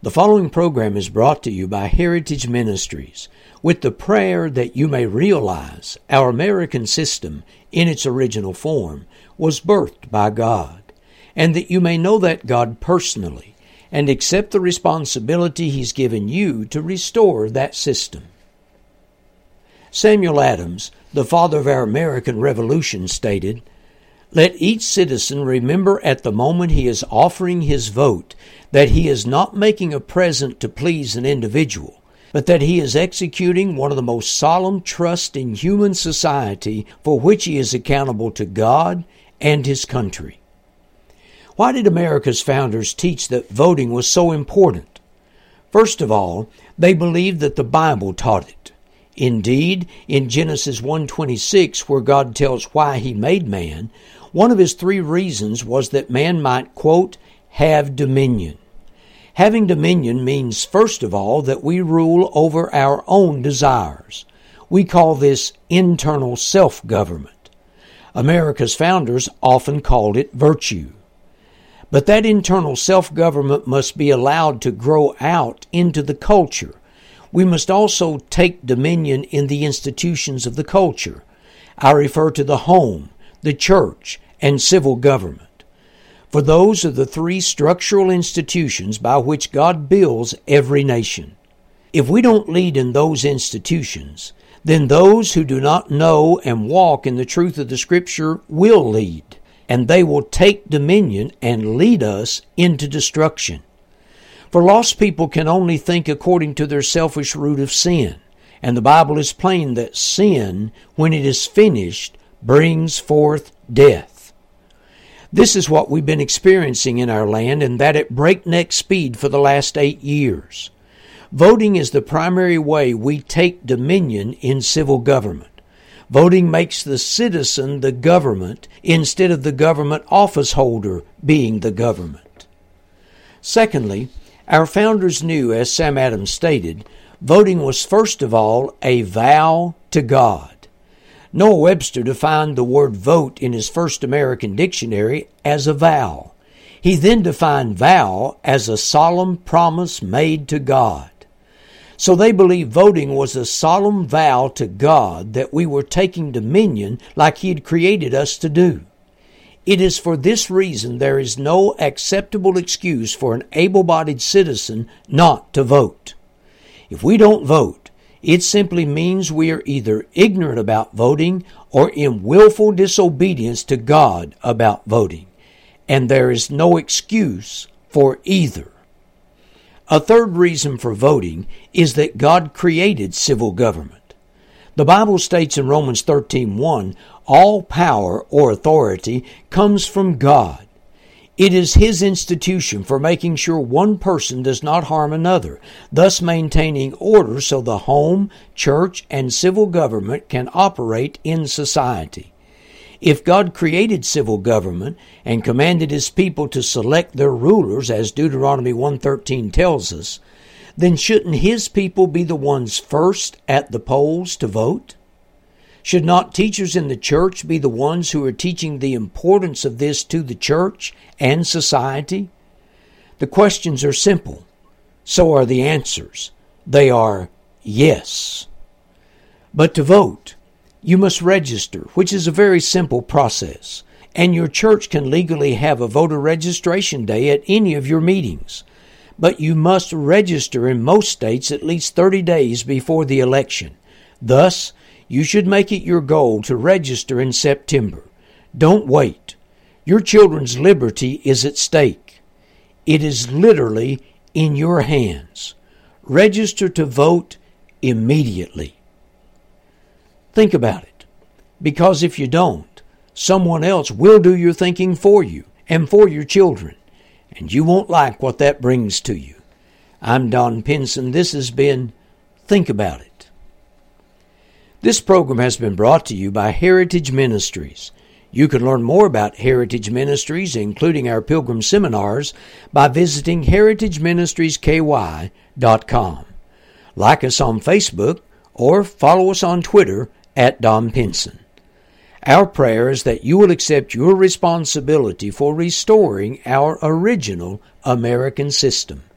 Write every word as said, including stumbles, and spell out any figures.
The following program is brought to you by Heritage Ministries with the prayer that you may realize our American system in its original form was birthed by God, and that you may know that God personally and accept the responsibility He's given you to restore that system. Samuel Adams, the father of our American Revolution, stated, "Let each citizen remember at the moment he is offering his vote that he is not making a present to please an individual, but that he is executing one of the most solemn trusts in human society for which he is accountable to God and his country." Why did America's founders teach that voting was so important? First of all, they believed that the Bible taught it. Indeed, in Genesis one twenty-six, where God tells why He made man, one of His three reasons was that man might, quote, have dominion. Having dominion means, first of all, that we rule over our own desires. We call this internal self-government. America's founders often called it virtue. But that internal self-government must be allowed to grow out into the culture. We must also take dominion in the institutions of the culture. I refer to the home, the church, and civil government. For those are the three structural institutions by which God builds every nation. If we don't lead in those institutions, then those who do not know and walk in the truth of the Scripture will lead, and they will take dominion and lead us into destruction. For lost people can only think according to their selfish root of sin, and the Bible is plain that sin, when it is finished, brings forth death. This is what we've been experiencing in our land, and that at breakneck speed for the last eight years. Voting is the primary way we take dominion in civil government. Voting makes the citizen the government instead of the government office holder being the government. Secondly, our founders knew, as Sam Adams stated, voting was first of all a vow to God. Noah Webster defined the word vote in his first American dictionary as a vow. He then defined vow as a solemn promise made to God. So they believed voting was a solemn vow to God that we were taking dominion like He had created us to do. It is for this reason there is no acceptable excuse for an able-bodied citizen not to vote. If we don't vote, it simply means we are either ignorant about voting or in willful disobedience to God about voting, and there is no excuse for either. A third reason for voting is that God created civil government. The Bible states in Romans thirteen one, all power or authority comes from God. It is His institution for making sure one person does not harm another, thus maintaining order so the home, church, and civil government can operate in society. If God created civil government and commanded His people to select their rulers, as Deuteronomy one thirteen tells us, then shouldn't His people be the ones first at the polls to vote? Should not teachers in the church be the ones who are teaching the importance of this to the church and society? The questions are simple. So are the answers. They are yes. But to vote, you must register, which is a very simple process, and your church can legally have a voter registration day at any of your meetings. But you must register in most states at least thirty days before the election. Thus, you should make it your goal to register in September. Don't wait. Your children's liberty is at stake. It is literally in your hands. Register to vote immediately. Think about it, because if you don't, someone else will do your thinking for you and for your children, and you won't like what that brings to you. I'm Don Pinson. This has been Think About It. This program has been brought to you by Heritage Ministries. You can learn more about Heritage Ministries, including our Pilgrim Seminars, by visiting heritage ministries k y dot com. Like us on Facebook or follow us on Twitter at Don Pinson. Our prayer is that you will accept your responsibility for restoring our original American system.